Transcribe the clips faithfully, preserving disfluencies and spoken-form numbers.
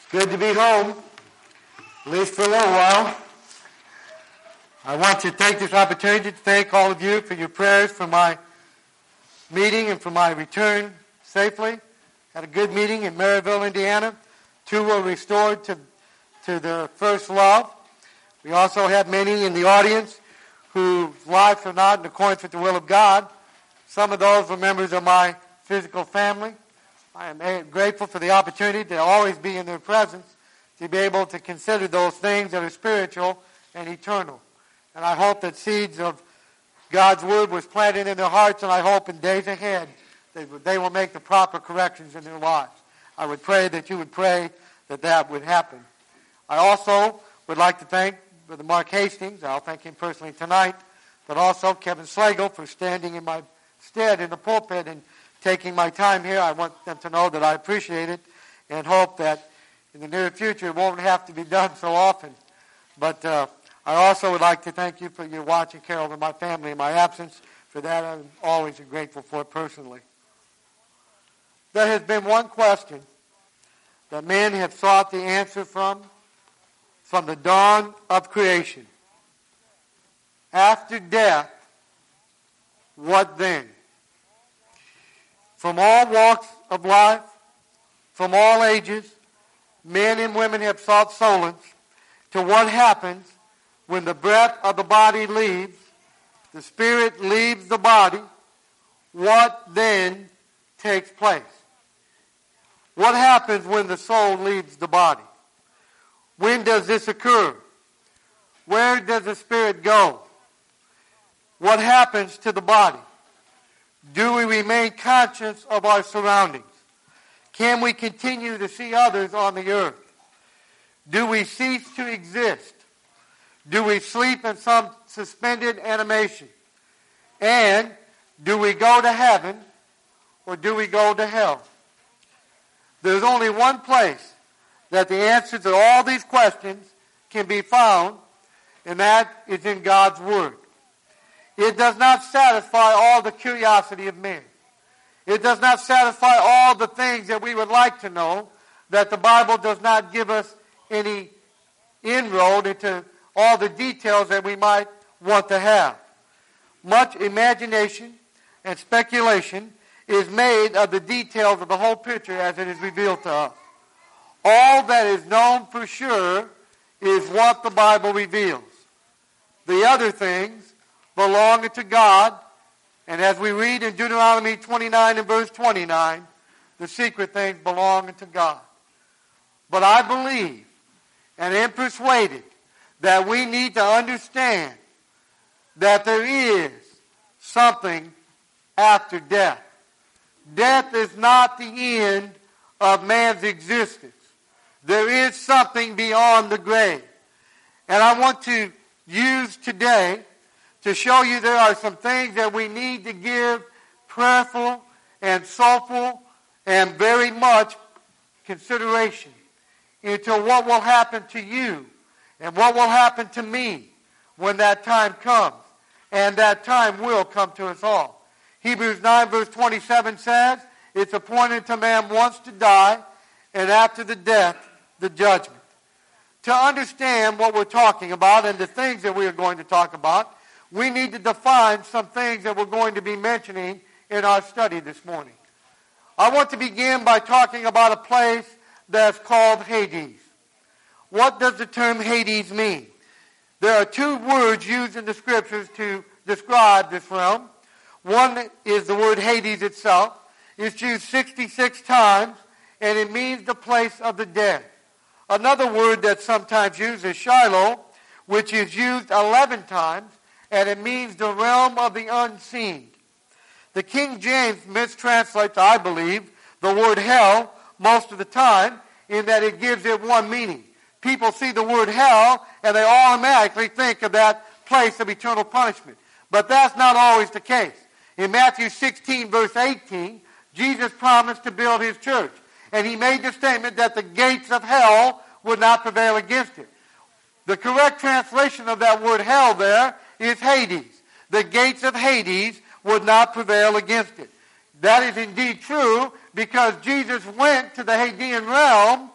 Good to be home, at least for a little while. I want to take this opportunity to thank all of you for your prayers for my meeting and for my return safely. Had a good meeting in Maryville, Indiana. Two were restored to, to their first love. We also have many in the audience whose lives are not in accordance with the will of God. Some of those were members of my physical family. I am grateful for the opportunity to always be in their presence, to be able to consider those things that are spiritual and eternal. And I hope that seeds of God's Word was planted in their hearts, and I hope in days ahead that they will make the proper corrections in their lives. I would pray that you would pray that that would happen. I also would like to thank Brother Mark Hastings. I'll thank him personally tonight, but also Kevin Slagle for standing in my stead in the pulpit and taking my time here. I want them to know that I appreciate it and hope that in the near future it won't have to be done so often. But uh, I also would like to thank you for your watching care over my family in my absence. For that, I'm always grateful for it personally. There has been one question that men have sought the answer from, from the dawn of creation. After death, what then? From all walks of life, from all ages, men and women have sought solace to what happens when the breath of the body leaves, the spirit leaves the body. What then takes place? What happens when the soul leaves the body? When does this occur? Where does the spirit go? What happens to the body? Do we remain conscious of our surroundings? Can we continue to see others on the earth? Do we cease to exist? Do we sleep in some suspended animation? And do we go to heaven or do we go to hell? There's only one place that the answers to all these questions can be found, and that is in God's Word. It does not satisfy all the curiosity of men. It does not satisfy all the things that we would like to know, that the Bible does not give us any inroad into all the details that we might want to have. Much imagination and speculation is made of the details of the whole picture as it is revealed to us. All that is known for sure is what the Bible reveals. The other things belong to God, and as we read in Deuteronomy twenty-nine and verse twenty-nine, the secret things belong to God. But I believe and am persuaded that we need to understand that there is something after death. Death is not the end of man's existence. There is something beyond the grave. And I want to use today to show you there are some things that we need to give prayerful and soulful and very much consideration into what will happen to you and what will happen to me when that time comes. And that time will come to us all. Hebrews nine verse twenty-seven says, it's appointed to man once to die, and after the death, the judgment. To understand what we're talking about and the things that we are going to talk about, we need to define some things that we're going to be mentioning in our study this morning. I want to begin by talking about a place that's called Hades. What does the term Hades mean? There are two words used in the scriptures to describe this realm. One is the word Hades itself. It's used sixty-six times, and it means the place of the dead. Another word that's sometimes used is Shiloh, which is used eleven times, and it means the realm of the unseen. The King James mistranslates, I believe, the word hell most of the time in that it gives it one meaning. People see the word hell and they automatically think of that place of eternal punishment. But that's not always the case. In Matthew sixteen, verse eighteen, Jesus promised to build his church. And he made the statement that the gates of hell would not prevail against it. The correct translation of that word hell there is Hades. The gates of Hades would not prevail against it. That is indeed true because Jesus went to the Hadean realm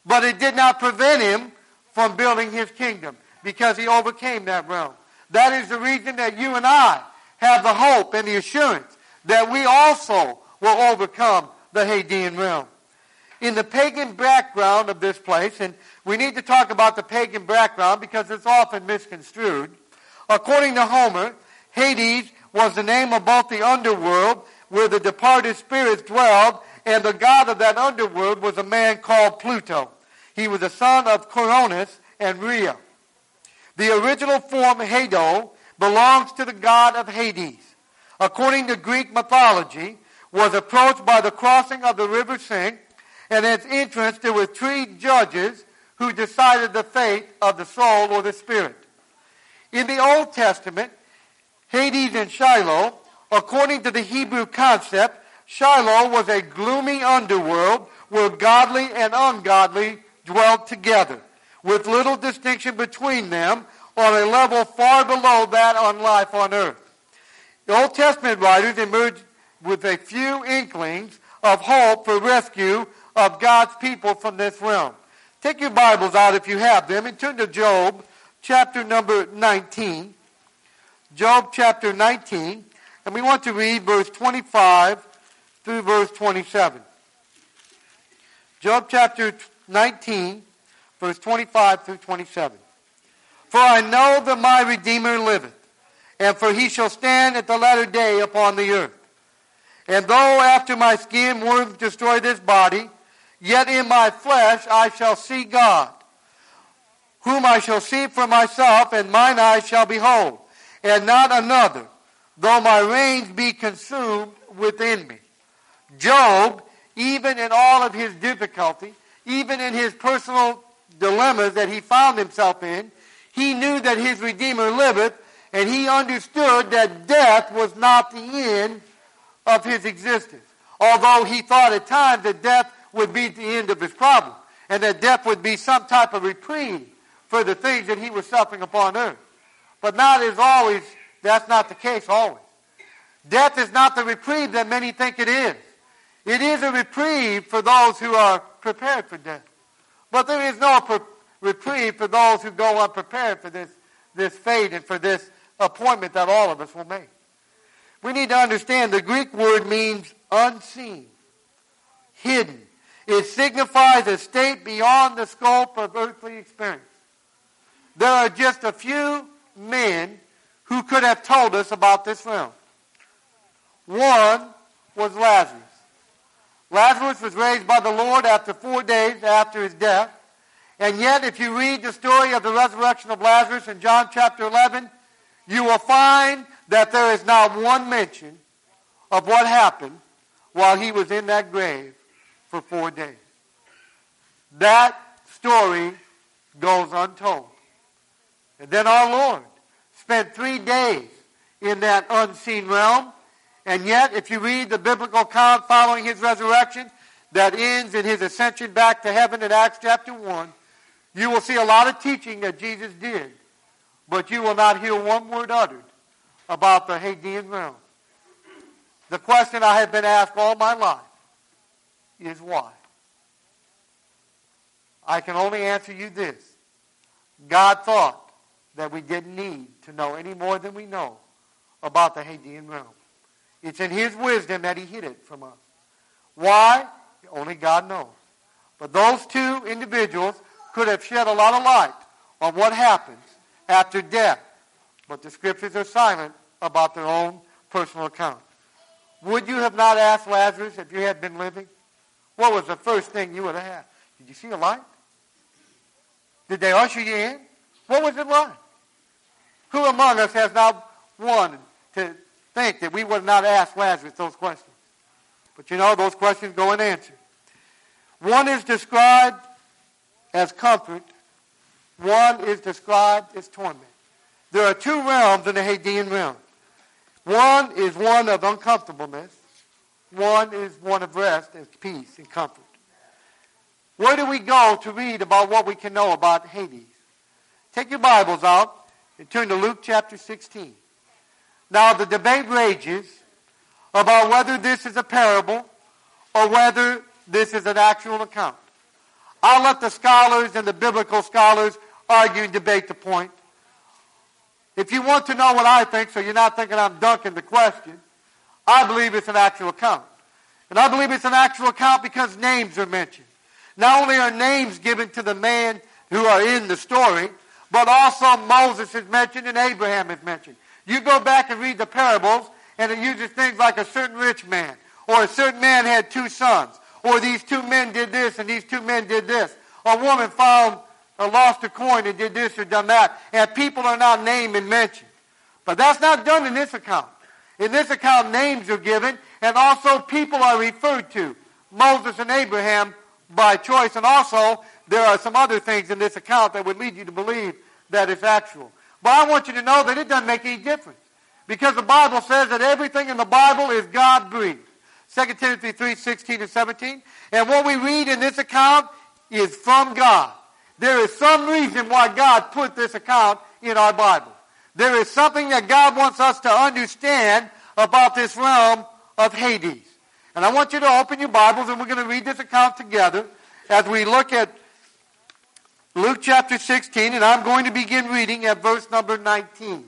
But it did not prevent him from building his kingdom because he overcame that realm. That is the reason that you and I have the hope and the assurance that we also will overcome the Hadean realm. In the pagan background of this place, and we need to talk about the pagan background because it's often misconstrued. According to Homer, Hades was the name of both the underworld where the departed spirits dwelled, and the god of that underworld was a man called Pluto. He was the son of Cronus and Rhea. The original form Hado belongs to the god of Hades. According to Greek mythology, was approached by the crossing of the river Styx, and at its entrance there were three judges who decided the fate of the soul or the spirit. In the Old Testament, Hades and Shiloh, according to the Hebrew concept, Shiloh was a gloomy underworld where godly and ungodly dwelt together, with little distinction between them on a level far below that on life on earth. The Old Testament writers emerged with a few inklings of hope for rescue of God's people from this realm. Take your Bibles out if you have them and turn to Job chapter number nineteen. Job chapter nineteen, and we want to read verse twenty-five through verse twenty-seven. Job chapter nineteen, verse twenty-five through twenty-seven. For I know that my Redeemer liveth, and for he shall stand at the latter day upon the earth. And though after my skin worms destroy this body, yet in my flesh I shall see God, whom I shall see for myself, and mine eyes shall behold, and not another, though my reins be consumed within me. Job, even in all of his difficulty, even in his personal dilemmas that he found himself in, he knew that his Redeemer liveth, and he understood that death was not the end of his existence. Although he thought at times that death would be the end of his problem, and that death would be some type of reprieve for the things that he was suffering upon earth. But not as always, that's not the case always. Death is not the reprieve that many think it is. It is a reprieve for those who are prepared for death. But there is no pre- reprieve for those who go unprepared for this, this fate and for this appointment that all of us will make. We need to understand the Greek word means unseen, hidden. It signifies a state beyond the scope of earthly experience. There are just a few men who could have told us about this realm. One was Lazarus. Lazarus was raised by the Lord after four days after his death. And yet, if you read the story of the resurrection of Lazarus in John chapter eleven, you will find that there is not one mention of what happened while he was in that grave for four days. That story goes untold. And then our Lord spent three days in that unseen realm. And yet, if you read the biblical account following his resurrection that ends in his ascension back to heaven in Acts chapter one, you will see a lot of teaching that Jesus did. But you will not hear one word uttered about the Hadean realm. The question I have been asked all my life is why? I can only answer you this. God thought that we didn't need to know any more than we know about the Hadean realm. It's in his wisdom that he hid it from us. Why? Only God knows. But those two individuals could have shed a lot of light on what happens after death. But the scriptures are silent about their own personal account. Would you have not asked Lazarus if you had been living? What was the first thing you would have asked? Did you see a light? Did they usher you in? What was it like? Who among us has not wanted to think that we would not ask Lazarus those questions? But you know, those questions go unanswered. One is described as comfort. One is described as torment. There are two realms in the Hadean realm. One is one of uncomfortableness. One is one of rest and peace and comfort. Where do we go to read about what we can know about Hades? Take your Bibles out and turn to Luke chapter sixteen. Now the debate rages about whether this is a parable or whether this is an actual account. I'll let the scholars and the biblical scholars argue and debate the point. If you want to know what I think, so you're not thinking I'm dunking the question, I believe it's an actual account. And I believe it's an actual account because names are mentioned. Not only are names given to the man who are in the story, but also Moses is mentioned and Abraham is mentioned. You go back and read the parables, and it uses things like a certain rich man, or a certain man had two sons, or these two men did this and these two men did this. A woman found or lost a coin and did this or done that, and people are not named and mentioned. But that's not done in this account. In this account, names are given, and also people are referred to. Moses and Abraham by choice, and also there are some other things in this account that would lead you to believe that it's actual. But I want you to know that it doesn't make any difference, because the Bible says that everything in the Bible is God-breathed. Second Timothy three, sixteen and seventeen. And what we read in this account is from God. There is some reason why God put this account in our Bible. There is something that God wants us to understand about this realm of Hades. And I want you to open your Bibles, and we're going to read this account together as we look at Luke chapter sixteen, and I'm going to begin reading at verse number nineteen.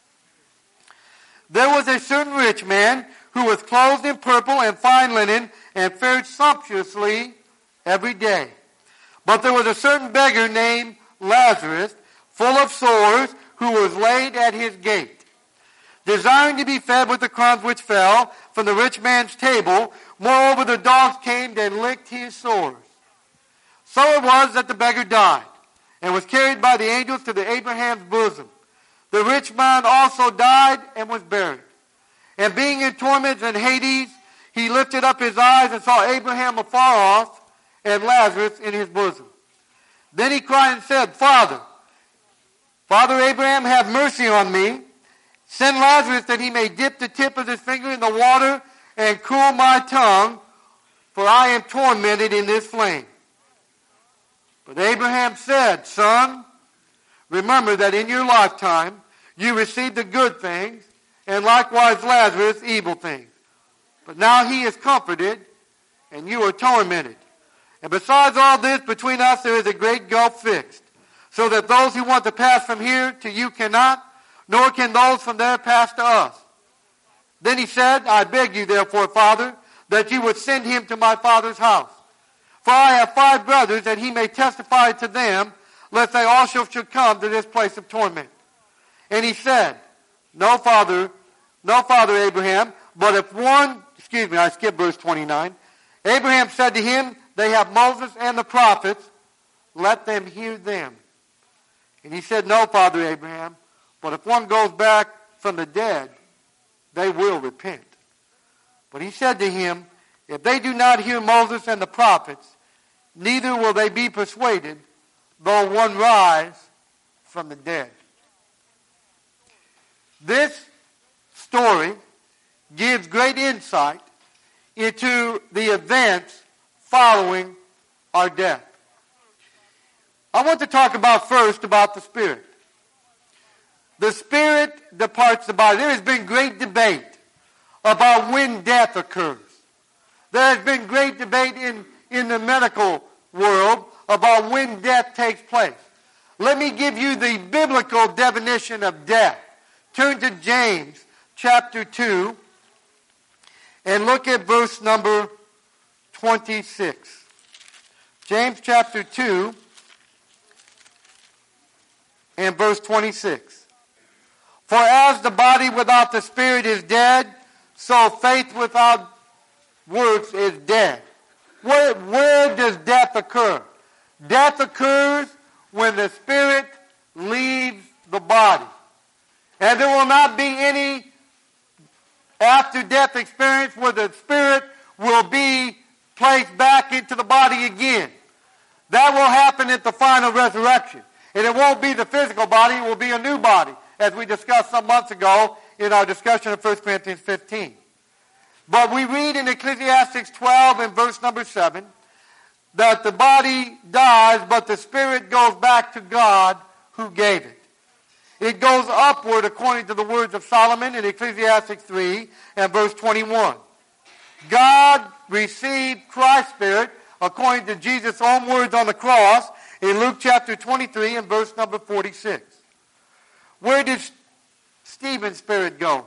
There was a certain rich man who was clothed in purple and fine linen and fared sumptuously every day. But there was a certain beggar named Lazarus, full of sores, who was laid at his gate, desiring to be fed with the crumbs which fell from the rich man's table. Moreover, the dogs came and licked his sores. So it was that the beggar died, and was carried by the angels to the Abraham's bosom. The rich man also died and was buried. And being in torments in Hades, he lifted up his eyes and saw Abraham afar off, and Lazarus in his bosom. Then he cried and said, Father, Father Abraham, have mercy on me. Send Lazarus that he may dip the tip of his finger in the water and cool my tongue, for I am tormented in this flame. But Abraham said, Son, remember that in your lifetime you received the good things, and likewise Lazarus evil things. But now he is comforted, and you are tormented. And besides all this, between us there is a great gulf fixed, so that those who want to pass from here to you cannot, nor can those from there pass to us. Then he said, I beg you therefore, Father, that you would send him to my father's house. For I have five brothers, that he may testify to them, lest they also should come to this place of torment. And he said, No, Father, no, Father Abraham, but if one, excuse me, I skipped verse twenty-nine. Abraham said to him, They have Moses and the prophets, let them hear them. And he said, No, Father Abraham, but if one goes back from the dead, they will repent. But he said to him, If they do not hear Moses and the prophets, neither will they be persuaded, though one rise from the dead. This story gives great insight into the events following our death. I want to talk about first about the spirit. The spirit departs the body. There has been great debate about when death occurs. There has been great debate in, in the medical world about when death takes place. Let me give you the biblical definition of death. Turn to James chapter two and look at verse number twenty-six. James chapter two and verse twenty-six. For as the body without the spirit is dead, so faith without works is dead. Where, where does death occur? Death occurs when the spirit leaves the body. And there will not be any after-death experience where the spirit will be placed back into the body again. That will happen at the final resurrection. And it won't be the physical body, it will be a new body, as we discussed some months ago in our discussion of First Corinthians fifteen. But we read in Ecclesiastes twelve and verse number seven that the body dies, but the spirit goes back to God who gave it. It goes upward according to the words of Solomon in Ecclesiastes three and verse twenty-one. God received Christ's spirit according to Jesus' own words on the cross in Luke chapter twenty-three and verse number forty-six. Where did Stephen's spirit go?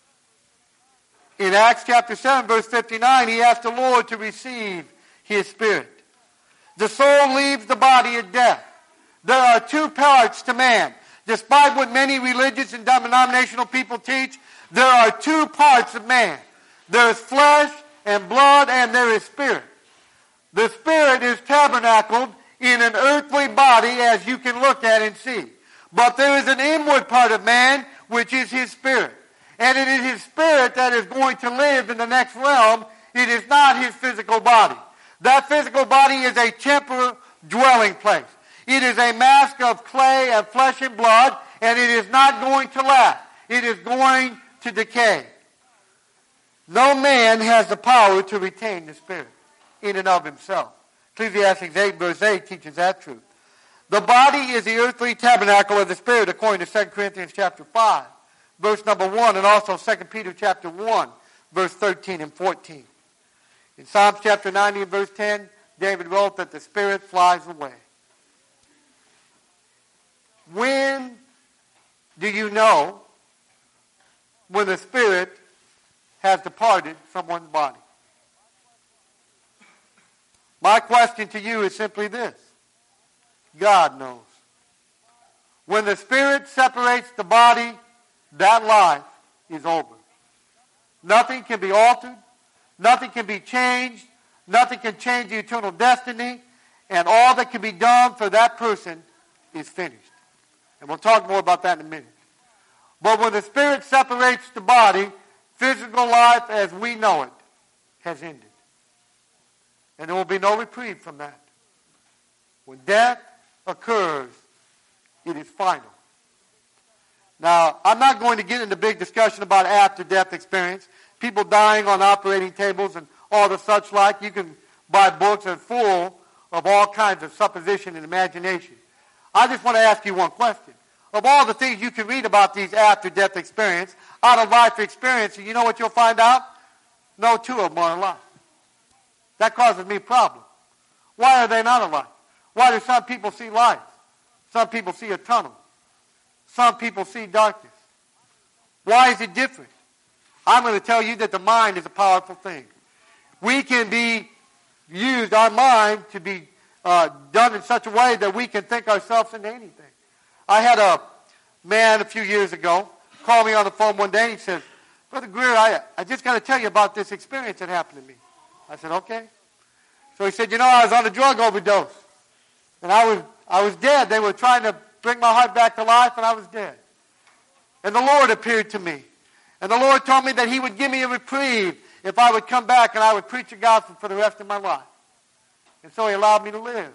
In Acts chapter seven, verse fifty-nine, he asked the Lord to receive his spirit. The soul leaves the body at death. There are two parts to man. Despite what many religious and denominational people teach, there are two parts of man. There is flesh and blood, and there is spirit. The spirit is tabernacled in an earthly body, as you can look at and see. But there is an inward part of man, which is his spirit. And it is his spirit that is going to live in the next realm. It is not his physical body. That physical body is a temporal dwelling place. It is a mask of clay and flesh and blood, and it is not going to last. It is going to decay. No man has the power to retain the spirit in and of himself. Ecclesiastes eight verse eight teaches that truth. The body is the earthly tabernacle of the spirit, according to Second Corinthians chapter five, verse number one, and also Second Peter chapter one, verse thirteen and fourteen. In Psalms chapter ninety and verse ten, David wrote that the spirit flies away. When do you know when the spirit has departed from one's body? My question to you is simply this. God knows. When the spirit separates the body, that life is over. Nothing can be altered. Nothing can be changed. Nothing can change the eternal destiny. And all that can be done for that person is finished. And we'll talk more about that in a minute. But when the spirit separates the body, physical life as we know it has ended. And there will be no reprieve from that. When death occurs, it is final. Now, I'm not going to get into big discussion about after-death experience. People dying on operating tables and all the such like. You can buy books that are full of all kinds of supposition and imagination. I just want to ask you one question. Of all the things you can read about these after-death experience, out-of-life experiences, you know what you'll find out? No two of them are alive. That causes me a problem. Why are they not alive? Why do some people see light? Some people see a tunnel. Some people see darkness. Why is it different? I'm going to tell you that the mind is a powerful thing. We can be used, our mind, to be uh, done in such a way that we can think ourselves into anything. I had a man a few years ago call me on the phone one day and he says, Brother Greer, I, I just got to tell you about this experience that happened to me. I said, okay. So he said, you know, I was on a drug overdose. And I was I was dead. They were trying to bring my heart back to life, and I was dead. And the Lord appeared to me. And the Lord told me that he would give me a reprieve if I would come back and I would preach the gospel for the rest of my life. And so he allowed me to live.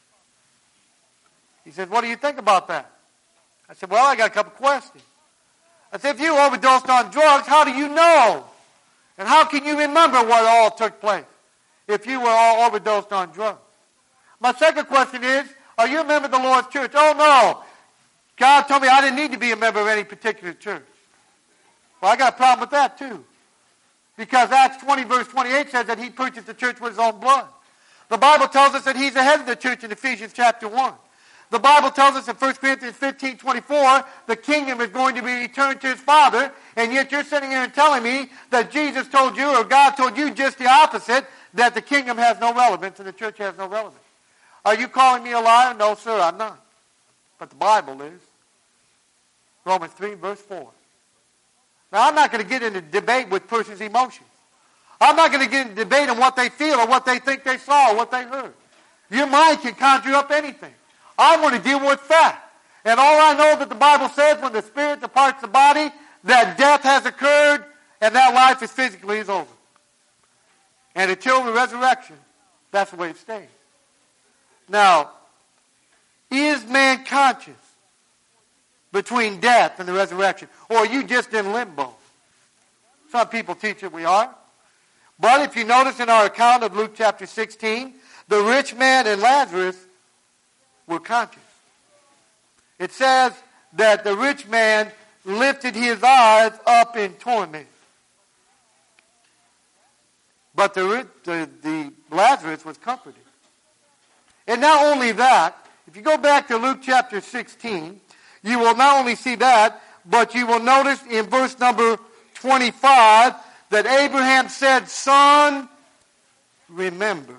He said, what do you think about that? I said, well, I got a couple questions. I said, if you overdosed on drugs, how do you know? And how can you remember what all took place if you were all overdosed on drugs? My second question is, are you a member of the Lord's church? Oh, no. God told me I didn't need to be a member of any particular church. Well, I got a problem with that, too. Because Acts twenty, verse twenty-eight says that he purchased the church with his own blood. The Bible tells us that he's the head of the church in Ephesians chapter one. The Bible tells us in First Corinthians fifteen, twenty-four, the kingdom is going to be returned to his Father, and yet you're sitting here and telling me that Jesus told you, or God told you just the opposite, that the kingdom has no relevance and the church has no relevance. Are you calling me a liar? No, sir, I'm not. But the Bible is. Romans three, verse four. Now, I'm not going to get into debate with persons' emotions. I'm not going to get into debate on what they feel or what they think they saw or what they heard. Your mind can conjure up anything. I'm going to deal with fact. And all I know that the Bible says when the spirit departs the body, that death has occurred and that life is physically is over. And until the resurrection, that's the way it stays. Now, is man conscious between death and the resurrection? Or are you just in limbo? Some people teach that we are. But if you notice in our account of Luke chapter sixteen, the rich man and Lazarus were conscious. It says that the rich man lifted his eyes up in torment. But the, the, the Lazarus was comforted. And not only that, if you go back to Luke chapter sixteen, you will not only see that, but you will notice in verse number twenty-five that Abraham said, "Son, remember."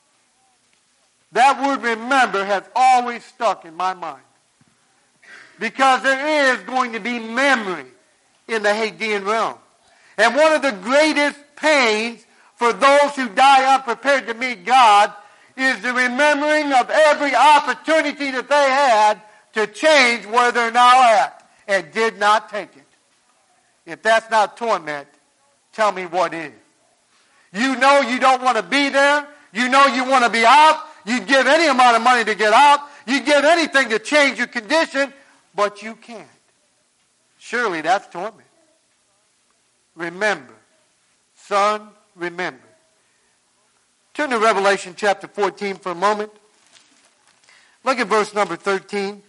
That word remember has always stuck in my mind. Because there is going to be memory in the Hadean realm. And one of the greatest pains for those who die unprepared to meet God is the remembering of every opportunity that they had to change where they're now at and did not take it. If that's not torment, tell me what is. You know you don't want to be there. You know you want to be out. You'd give any amount of money to get out. You'd give anything to change your condition, but you can't. Surely that's torment. Remember. Son, remember. Turn to Revelation chapter fourteen for a moment. Look at verse number thirteen.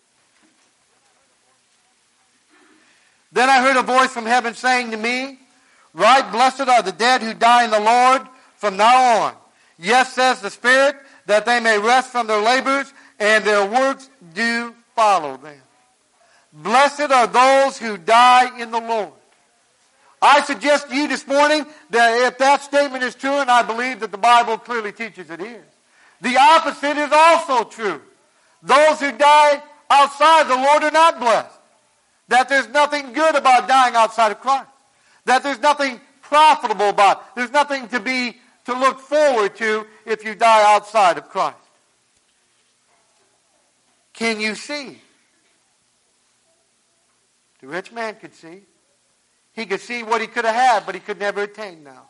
Then I heard a voice from heaven saying to me, "Right, blessed are the dead who die in the Lord from now on. Yes, says the Spirit, that they may rest from their labors, and their works do follow them." Blessed are those who die in the Lord. I suggest to you this morning that if that statement is true, and I believe that the Bible clearly teaches it is, the opposite is also true. Those who die outside the Lord are not blessed. That there's nothing good about dying outside of Christ. That there's nothing profitable about it. There's nothing to be to look forward to if you die outside of Christ. Can you see? The rich man could see. He could see what he could have had, but he could never attain now.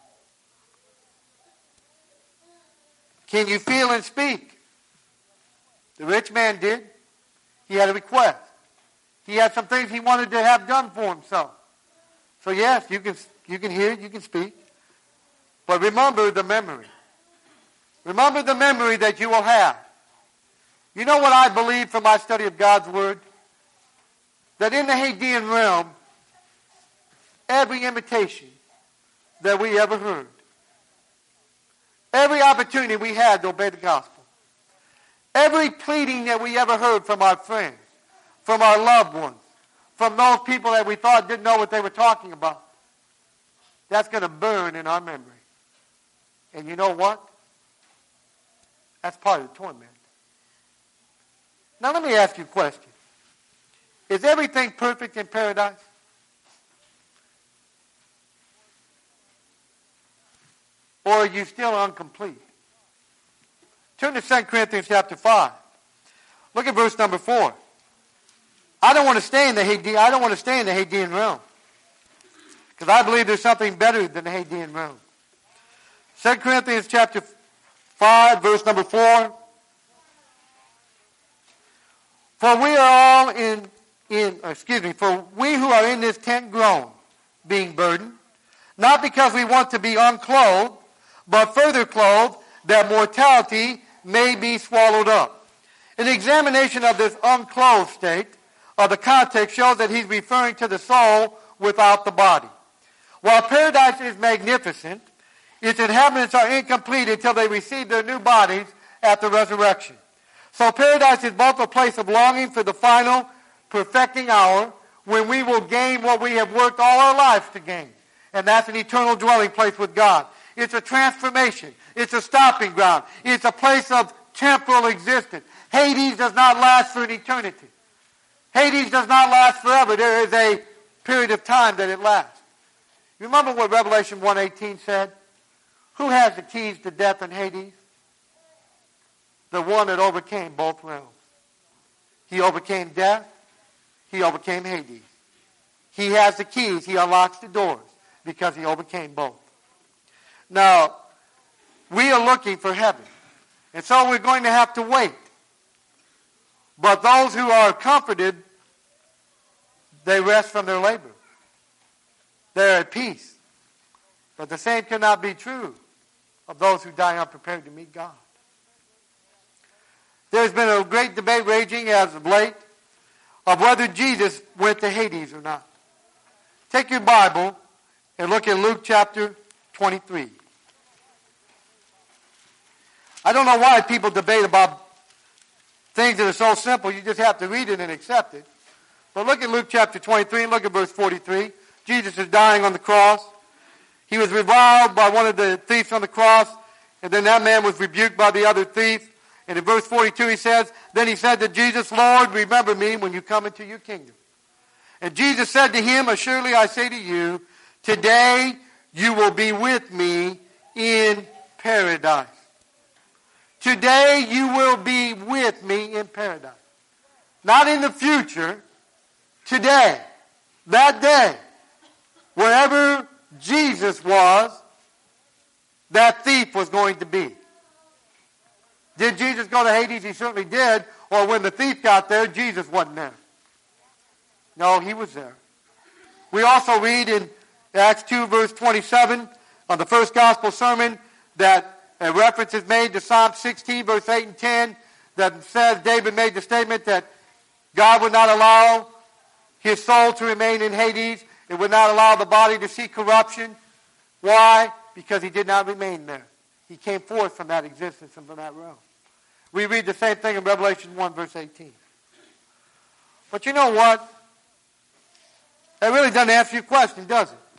Can you feel and speak? The rich man did. He had a request. He had some things he wanted to have done for himself. So yes, you can, you can hear, you can speak. But remember the memory. Remember the memory that you will have. You know what I believe from my study of God's Word? That in the Hadean realm, every invitation that we ever heard, every opportunity we had to obey the gospel, every pleading that we ever heard from our friends, from our loved ones, from those people that we thought didn't know what they were talking about, that's going to burn in our memory. And you know what? That's part of the torment. Now let me ask you a question. Is everything perfect in paradise? Or are you still incomplete? Turn to Second Corinthians chapter five. Look at verse number four. I don't want to stay in the Hadean, I don't want to stay in the Hadean realm. Because I believe there's something better than the Hadean realm. Second Corinthians chapter five, verse number four. For we are all in, in excuse me, for we who are in this tent groan, being burdened, not because we want to be unclothed, but further clothed, that mortality may be swallowed up. An examination of this unclothed state of the context shows that he's referring to the soul without the body. While paradise is magnificent, its inhabitants are incomplete until they receive their new bodies at the resurrection. So paradise is both a place of longing for the final perfecting hour when we will gain what we have worked all our lives to gain. And that's an eternal dwelling place with God. It's a transformation. It's a stopping ground. It's a place of temporal existence. Hades does not last for an eternity. Hades does not last forever. There is a period of time that it lasts. You remember what Revelation one eighteen said? Who has the keys to death and Hades? The one that overcame both realms. He overcame death. He overcame Hades. He has the keys. He unlocks the doors because he overcame both. Now, we are looking for heaven. And so we're going to have to wait. But those who are comforted, they rest from their labor. They're at peace. But the same cannot be true of those who die unprepared to meet God. There's been a great debate raging as of late of whether Jesus went to Hades or not. Take your Bible and look at Luke chapter twenty-three. I don't know why people debate about things that are so simple. You just have to read it and accept it. But look at Luke chapter twenty-three and look at verse forty-three. Jesus is dying on the cross. He was reviled by one of the thieves on the cross, and then that man was rebuked by the other thief. And in verse forty-two he says, then he said to Jesus, Lord, remember me when you come into your kingdom. And Jesus said to him, assuredly I say to you, today you will be with me in paradise. Today you will be with me in paradise. Not in the future, today, that day, wherever Jesus was, that thief was going to be. Did Jesus go to Hades? He certainly did. Or when the thief got there, Jesus wasn't there. No, he was there. We also read in Acts two, verse twenty-seven, on the first gospel sermon, that a reference is made to Psalm sixteen, verse eight and ten, that says David made the statement that God would not allow his soul to remain in Hades. It would not allow the body to see corruption. Why? Because he did not remain there. He came forth from that existence and from that realm. We read the same thing in Revelation one, verse eighteen. But you know what? That really doesn't answer your question, does it?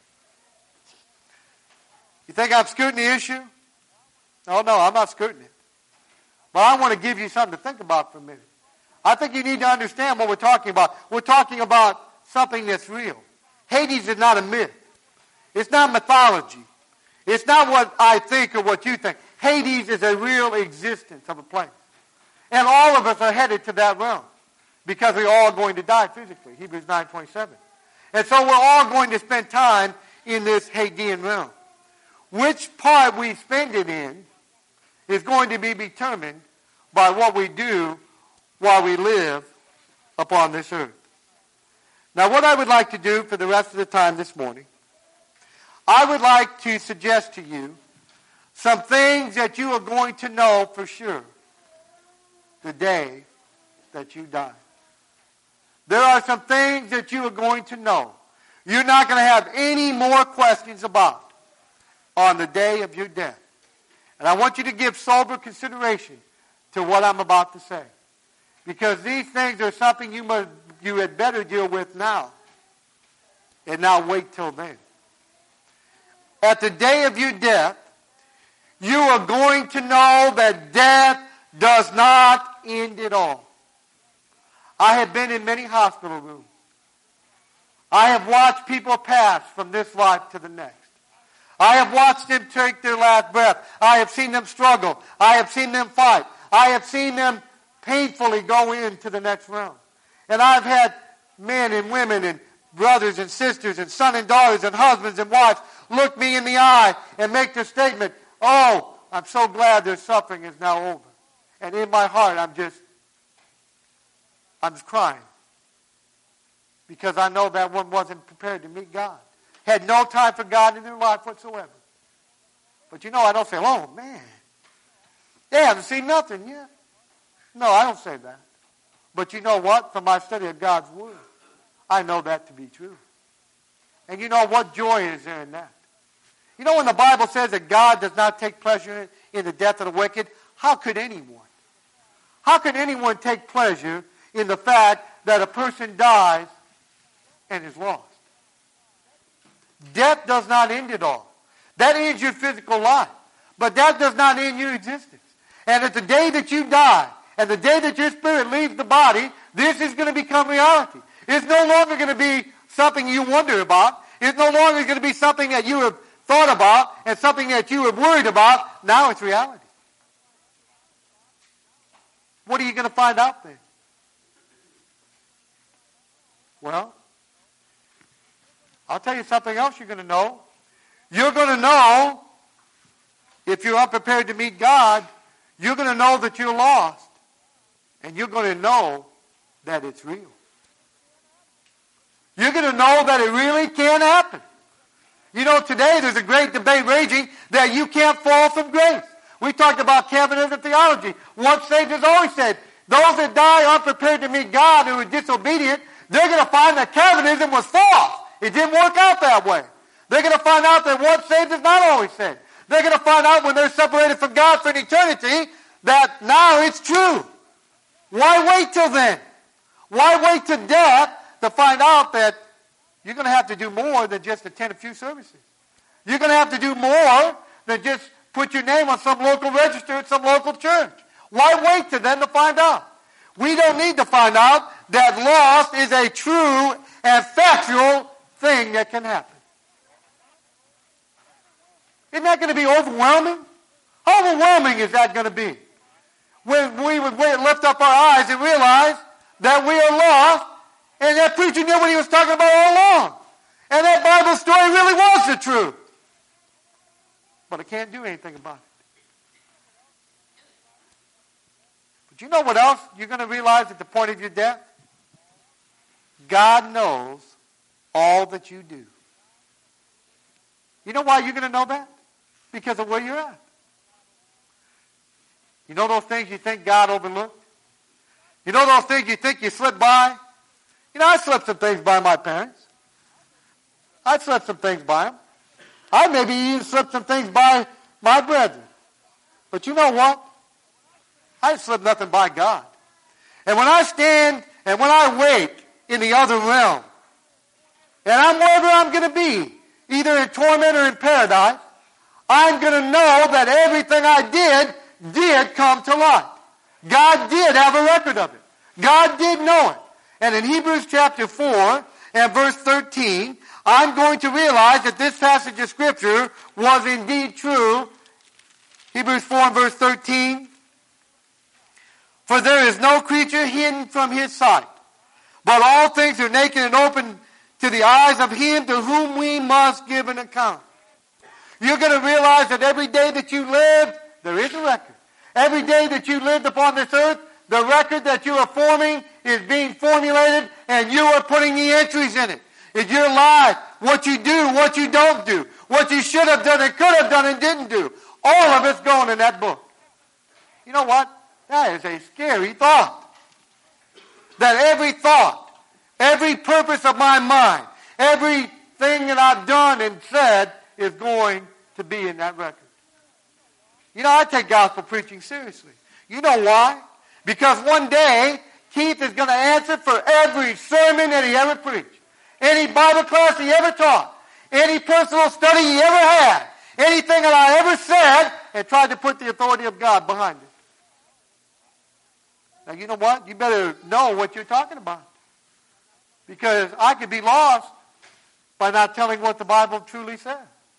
You think I'm scooting the issue? No, no, I'm not scooting it. But I want to give you something to think about for a minute. I think you need to understand what we're talking about. We're talking about something that's real. Hades is not a myth. It's not mythology. It's not what I think or what you think. Hades is a real existence of a place. And all of us are headed to that realm because we're all going to die physically. Hebrews nine twenty-seven. And so we're all going to spend time in this Hadean realm. Which part we spend it in is going to be determined by what we do while we live upon this earth. Now, what I would like to do for the rest of the time this morning, I would like to suggest to you some things that you are going to know for sure the day that you die. There are some things that you are going to know. You're not going to have any more questions about on the day of your death. And I want you to give sober consideration to what I'm about to say. Because these things are something you must, you had better deal with now. And not wait till then. At the day of your death, you are going to know that death does not end at all. I have been in many hospital rooms. I have watched people pass from this life to the next. I have watched them take their last breath. I have seen them struggle. I have seen them fight. I have seen them painfully go into the next realm. And I've had men and women and brothers and sisters and sons and daughters and husbands and wives look me in the eye and make the statement, oh, I'm so glad their suffering is now over. And in my heart, I'm just, I'm just crying. Because I know that one wasn't prepared to meet God. Had no time for God in their life whatsoever. But you know, I don't say, oh, man, they haven't seen nothing yet. No, I don't say that. But you know what? From my study of God's Word, I know that to be true. And you know what joy is there in that? You know when the Bible says that God does not take pleasure in the death of the wicked, how could anyone? How could anyone take pleasure in the fact that a person dies and is lost? Death does not end it all. That ends your physical life. But that does not end your existence. And at the day that you die, and the day that your spirit leaves the body, this is going to become reality. It's no longer going to be something you wonder about. It's no longer going to be something that you have thought about and something that you have worried about. Now it's reality. What are you going to find out then? Well, I'll tell you something else you're going to know. You're going to know, if you're unprepared to meet God, you're going to know that you're lost. And you're going to know that it's real. You're going to know that it really can happen. You know, today there's a great debate raging that you can't fall from grace. We talked about Calvinism theology. Once saved is always saved. Those that die unprepared to meet God who are disobedient, they're going to find that Calvinism was false. It didn't work out that way. They're going to find out that once saved is not always saved. They're going to find out when they're separated from God for an eternity that now it's true. Why wait till then? Why wait to death to find out that you're going to have to do more than just attend a few services? You're going to have to do more than just put your name on some local register at some local church. Why wait till then to find out? We don't need to find out that lost is a true and factual thing that can happen. Isn't that going to be overwhelming? How overwhelming is that going to be? When we would lift up our eyes and realize that we are lost, and that preacher knew what he was talking about all along. And that Bible story really was the truth. But I can't do anything about it. But you know what else you're going to realize at the point of your death? God knows all that you do. You know why you're going to know that? Because of where you're at. You know those things you think God overlooked? You know those things you think you slipped by? You know, I slipped some things by my parents. I slipped some things by them. I maybe even slipped some things by my brethren. But you know what? I didn't slip nothing by God. And when I stand and when I wait in the other realm, and I'm wherever I'm going to be, either in torment or in paradise, I'm going to know that everything I did did come to light. God did have a record of it. God did know it. And in Hebrews chapter four and verse thirteen, I'm going to realize that this passage of Scripture was indeed true. Hebrews four and verse thirteen. For there is no creature hidden from his sight, but all things are naked and open to the eyes of him to whom we must give an account. You're going to realize that every day that you lived, there is a record. Every day that you lived upon this earth, the record that you are forming is being formulated, and you are putting the entries in it. It's your life, what you do, what you don't do, what you should have done and could have done and didn't do. All of it's going in that book. You know what? That is a scary thought. That every thought, every purpose of my mind, everything that I've done and said is going to be in that record. You know, I take gospel preaching seriously. You know why? Because one day, Keith is going to answer for every sermon that he ever preached, any Bible class he ever taught, any personal study he ever had, anything that I ever said, and tried to put the authority of God behind it. Now, you know what? You better know what you're talking about. Because I could be lost by not telling what the Bible truly says.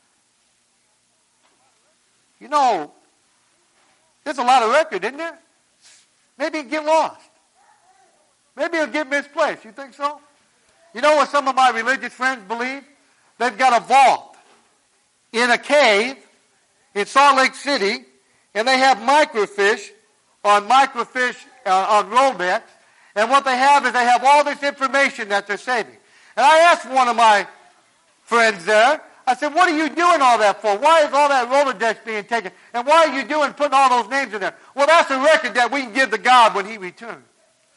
You know, there's a lot of record, isn't there? Maybe it'll get lost. Maybe it'll get misplaced. You think so? You know what some of my religious friends believe? They've got a vault in a cave in Salt Lake City, and they have microfiche on microfiche uh, on Rolex, and what they have is they have all this information that they're saving. And I asked one of my friends there, I said, what are you doing all that for? Why is all that Rolodex being taken? And why are you doing putting all those names in there? Well, that's a record that we can give to God when he returns.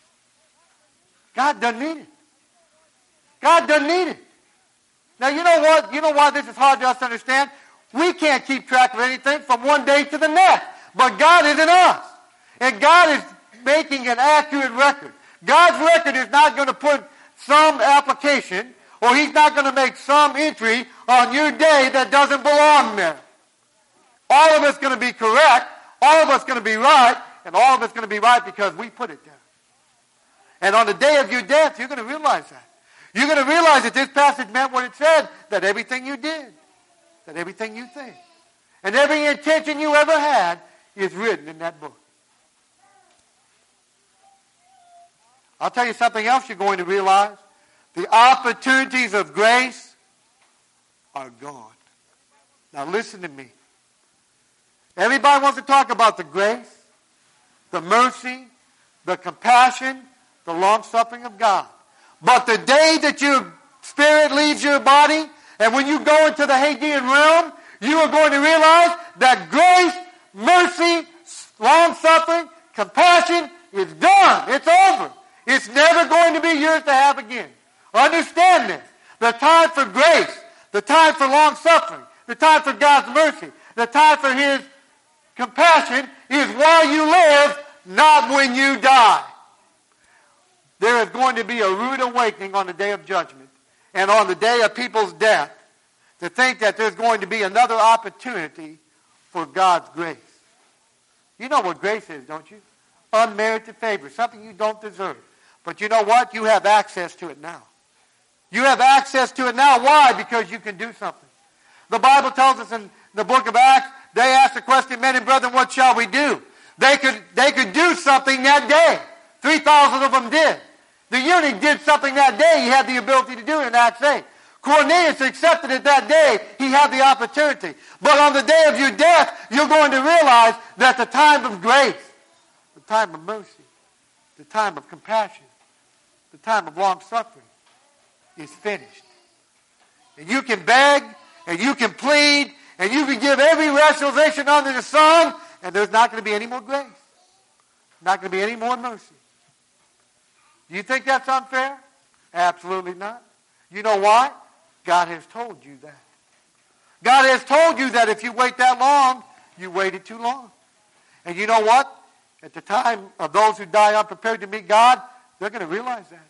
God doesn't need it. God doesn't need it. Now, you know what? You know why this is hard for us to understand? We can't keep track of anything from one day to the next. But God isn't us. And God is making an accurate record. God's record is not going to put some application, or he's not going to make some entry on your day that doesn't belong there. All of it's going to be correct, all of it's going to be right, and all of it's going to be right because we put it there. And on the day of your death, you're going to realize that. You're going to realize that this passage meant what it said, that everything you did, that everything you think, and every intention you ever had is written in that book. I'll tell you something else you're going to realize. The opportunities of grace are gone. Now listen to me. Everybody wants to talk about the grace, the mercy, the compassion, the long-suffering of God. But the day that your spirit leaves your body, and when you go into the Hadean realm, you are going to realize that grace, mercy, long-suffering, compassion is done. It's over. It's never going to be yours to have again. Understand this. The time for grace, the time for long-suffering, the time for God's mercy, The time for his compassion is while you live, not when you die. There is going to be a rude awakening on the day of judgment and on the day of people's death to think that there's going to be another opportunity for God's grace. You know what grace is, don't you? Unmerited favor, something you don't deserve. But you know what? You have access to it now. You have access to it now. Why? Because you can do something. The Bible tells us in the book of Acts, they asked the question, men and brethren, what shall we do? They could, they could do something that day. three thousand of them did. The eunuch did something that day he had the ability to do it in Acts eight. Cornelius accepted it that day. He had the opportunity. But on the day of your death, you're going to realize that the time of grace, the time of mercy, the time of compassion, the time of long suffering is finished. And you can beg, and you can plead, and you can give every rationalization under the sun, and there's not going to be any more grace. Not going to be any more mercy. Do you think that's unfair? Absolutely not. You know why? God has told you that. God has told you that if you wait that long, you waited too long. And you know what? At the time of those who die unprepared to meet God, they're going to realize that.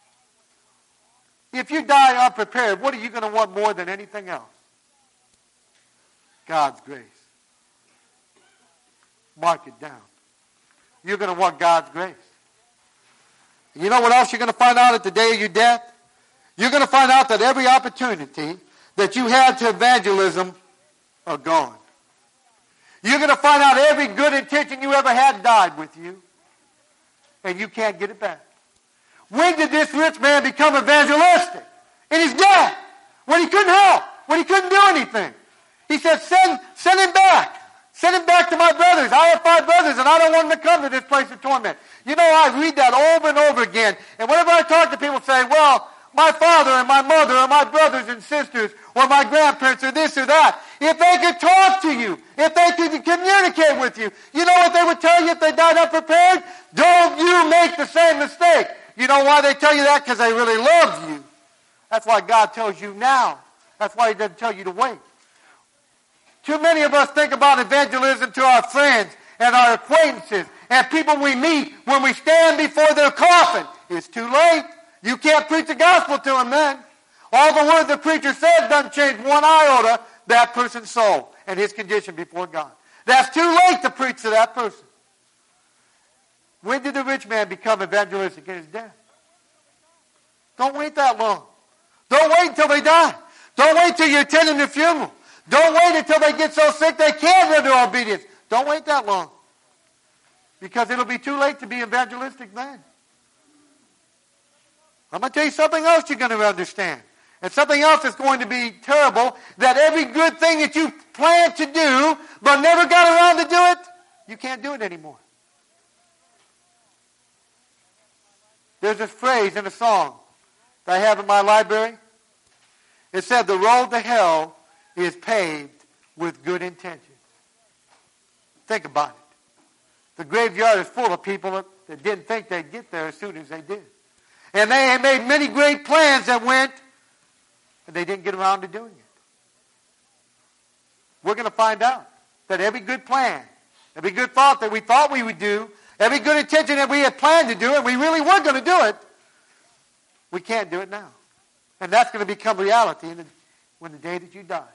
If you die unprepared, what are you going to want more than anything else? God's grace. Mark it down. You're going to want God's grace. You know what else you're going to find out at the day of your death? You're going to find out that every opportunity that you had to evangelism are gone. You're going to find out every good intention you ever had died with you, and you can't get it back. When did this rich man become evangelistic? In his death, when he couldn't help, when he couldn't do anything. He said, send, send him back. Send him back to my brothers. I have five brothers, and I don't want them to come to this place of torment. You know, I read that over and over again, and whenever I talk to people saying, well, my father and my mother or my brothers and sisters or my grandparents or this or that, if they could talk to you, if they could communicate with you, you know what they would tell you if they died unprepared? Don't you make the same mistake. You know why they tell you that? Because they really love you. That's why God tells you now. That's why he doesn't tell you to wait. Too many of us think about evangelism to our friends and our acquaintances and people we meet when we stand before their coffin. It's too late. You can't preach the gospel to them then. All the word the preacher says doesn't change one iota that person's soul and his condition before God. That's too late to preach to that person. When did the rich man become evangelistic? In his death. Don't wait that long. Don't wait until they die. Don't wait till you're attending the funeral. Don't wait until they get so sick they can't render obedience. Don't wait that long. Because it'll be too late to be evangelistic then. I'm going to tell you something else you're going to understand. And something else that's going to be terrible, that every good thing that you planned to do but never got around to do it, you can't do it anymore. There's this phrase in a song that I have in my library. It said, the road to hell is paved with good intentions. Think about it. The graveyard is full of people that didn't think they'd get there as soon as they did. And they made many great plans that went, and they didn't get around to doing it. We're going to find out that every good plan, every good thought that we thought we would do, every good intention that we had planned to do, and we really were going to do it, we can't do it now. And that's going to become reality in the, when the day that you die.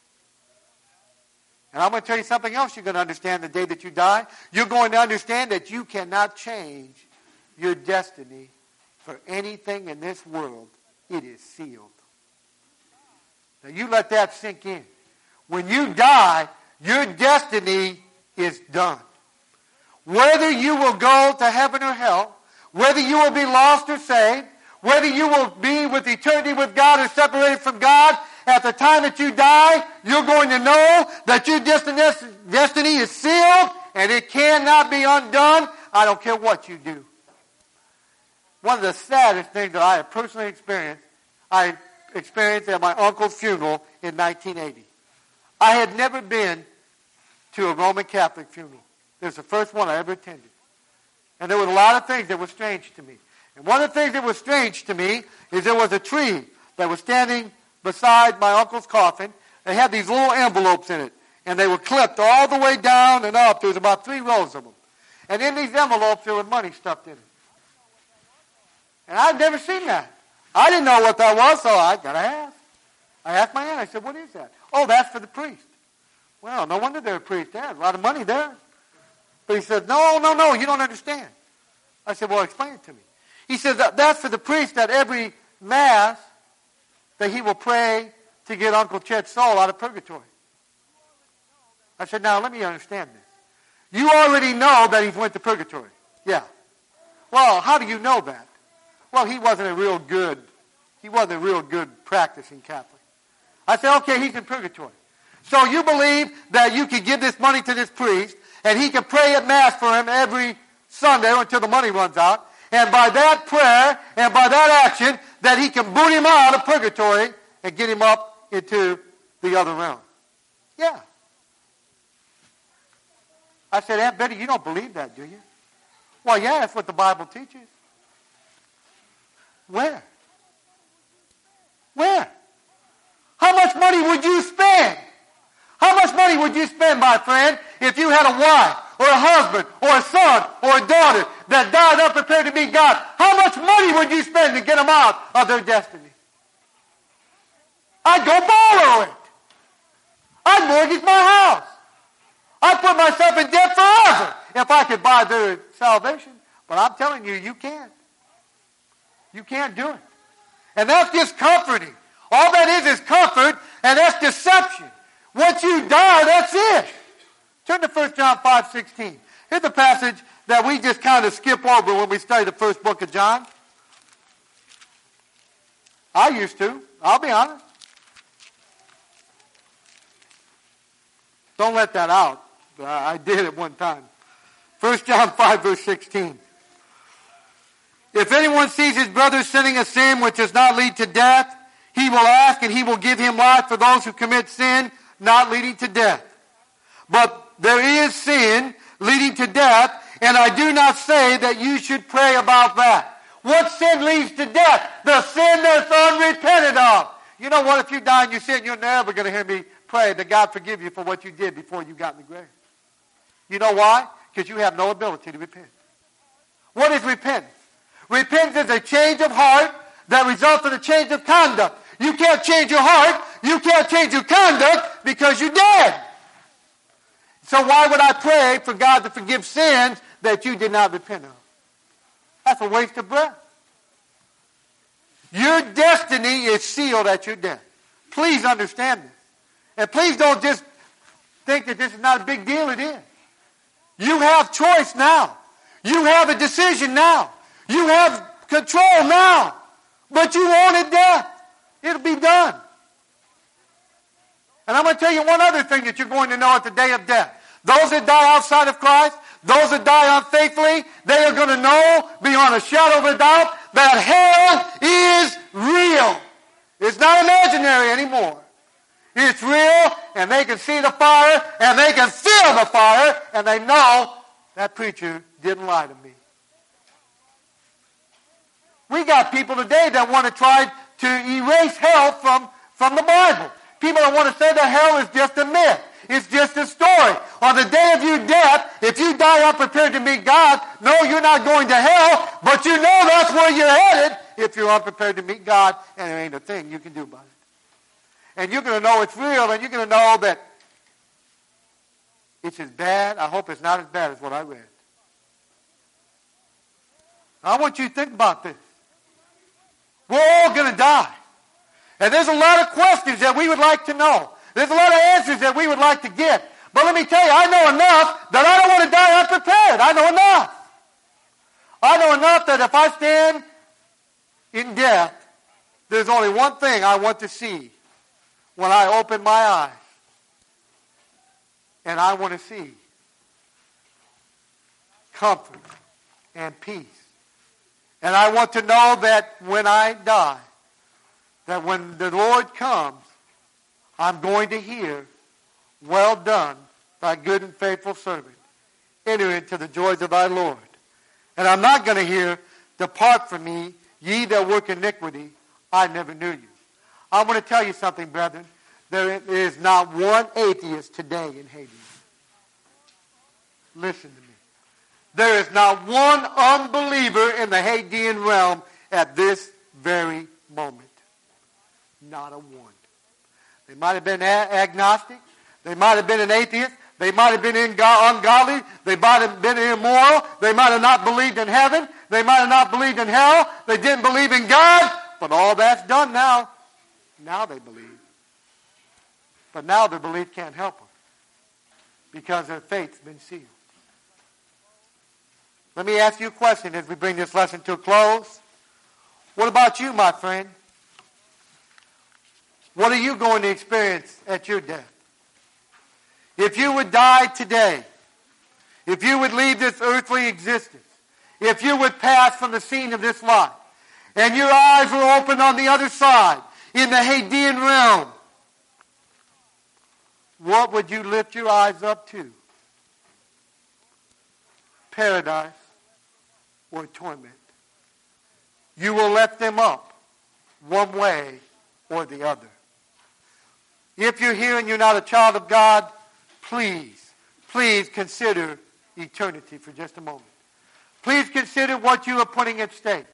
And I'm going to tell you something else you're going to understand the day that you die. You're going to understand that you cannot change your destiny for anything in this world. It is sealed. Now you let that sink in. When you die, your destiny is done. Whether you will go to heaven or hell, whether you will be lost or saved, whether you will be with eternity with God or separated from God, at the time that you die, you're going to know that your destiny is sealed and it cannot be undone. I don't care what you do. One of the saddest things that I have personally experienced, I experienced at my uncle's funeral in nineteen eighty. I had never been to a Roman Catholic funeral. It was the first one I ever attended. And there were a lot of things that were strange to me. And one of the things that was strange to me is there was a tree that was standing beside my uncle's coffin. They had these little envelopes in it. And they were clipped all the way down and up. There was about three rows of them. And in these envelopes, there was money stuffed in it. And I'd never seen that. I didn't know what that was, so I got to ask. I asked my aunt, I said, what is that? Oh, that's for the priest. Well, no wonder they're a priest. There's a lot of money there. But he said, no, no, no, you don't understand. I said, well, explain it to me. He said, that's for the priest that every Mass that he will pray to get Uncle Chet's soul out of purgatory. I said, now let me understand this. You already know that he went to purgatory. Yeah. Well, how do you know that? Well, he wasn't a real good, he wasn't a real good practicing Catholic. I said, okay, he's in purgatory. So you believe that you could give this money to this priest, and he can pray at Mass for him every Sunday until the money runs out, and by that prayer and by that action, that he can boot him out of purgatory and get him up into the other realm. Yeah. I said, Aunt Betty, you don't believe that, do you? Well, yeah, that's what the Bible teaches. Where? Where? How much money would you spend? How much money would you spend, my friend, if you had a wife or a husband or a son or a daughter that died unprepared to meet God? How much money would you spend to get them out of their destiny? I'd go borrow it. I'd mortgage my house. I'd put myself in debt forever if I could buy their salvation. But I'm telling you, you can't. You can't do it. And that's just comforting. All that is is comfort, and that's deception. Once you die, that's it. Turn to First John five sixteen. Here's a passage that we just kind of skip over when we study the first book of John. I used to. I'll be honest. Don't let that out. I did it one time. First John five, verse sixteen. If anyone sees his brother sinning a sin which does not lead to death, he will ask, and he will give him life for those who commit sin not leading to death. But there is sin leading to death, and I do not say that you should pray about that. What sin leads to death? The sin that's unrepented of. You know what? If you die in your sin, you're never going to hear me pray that God forgive you for what you did before you got in the grave. You know why? Because you have no ability to repent. What is repentance? Repentance is a change of heart that results in a change of conduct. You can't change your heart. You can't change your conduct because you're dead. So why would I pray for God to forgive sins that you did not repent of? That's a waste of breath. Your destiny is sealed at your death. Please understand this. And please don't just think that this is not a big deal. It is. You have choice now. You have a decision now. You have control now. But you wanted death. It'll be done. And I'm going to tell you one other thing that you're going to know at the day of death. Those that die outside of Christ, those that die unfaithfully, they are going to know beyond a shadow of a doubt that hell is real. It's not imaginary anymore. It's real, and they can see the fire, and they can feel the fire, and they know that preacher didn't lie to me. We got people today that want to try to erase hell from, from the Bible. People that want to say that hell is just a myth. It's just a story. On the day of your death, if you die unprepared to meet God, no, you're not going to hell, but you know that's where you're headed if you're unprepared to meet God, and there ain't a thing you can do about it. And you're going to know it's real, and you're going to know that it's as bad. I hope it's not as bad as what I read. I want you to think about this. We're all going to die. And there's a lot of questions that we would like to know. There's a lot of answers that we would like to get. But let me tell you, I know enough that I don't want to die unprepared. I know enough. I know enough that if I stand in death, there's only one thing I want to see when I open my eyes. And I want to see comfort and peace. And I want to know that when I die, that when the Lord comes, I'm going to hear, well done, thy good and faithful servant. Enter into the joys of thy Lord. And I'm not going to hear, depart from me, ye that work iniquity, I never knew you. I want to tell you something, brethren, There is not one atheist today in Hades. Listen to me. There is not one unbeliever in the Hadean realm at this very moment. Not a one. They might have been a- agnostic. They might have been an atheist. They might have been ungodly. They might have been immoral. They might have not believed in heaven. They might have not believed in hell. They didn't believe in God. But all that's done now. Now they believe. But now their belief can't help them because their faith's been sealed. Let me ask you a question as we bring this lesson to a close. What about you, my friend? What are you going to experience at your death? If you would die today, if you would leave this earthly existence, if you would pass from the scene of this life, and your eyes were opened on the other side, in the Hadean realm, what would you lift your eyes up to? Paradise or torment? You will lift them up one way or the other. If you're here and you're not a child of God, please, please consider eternity for just a moment. Please consider what you are putting at stake.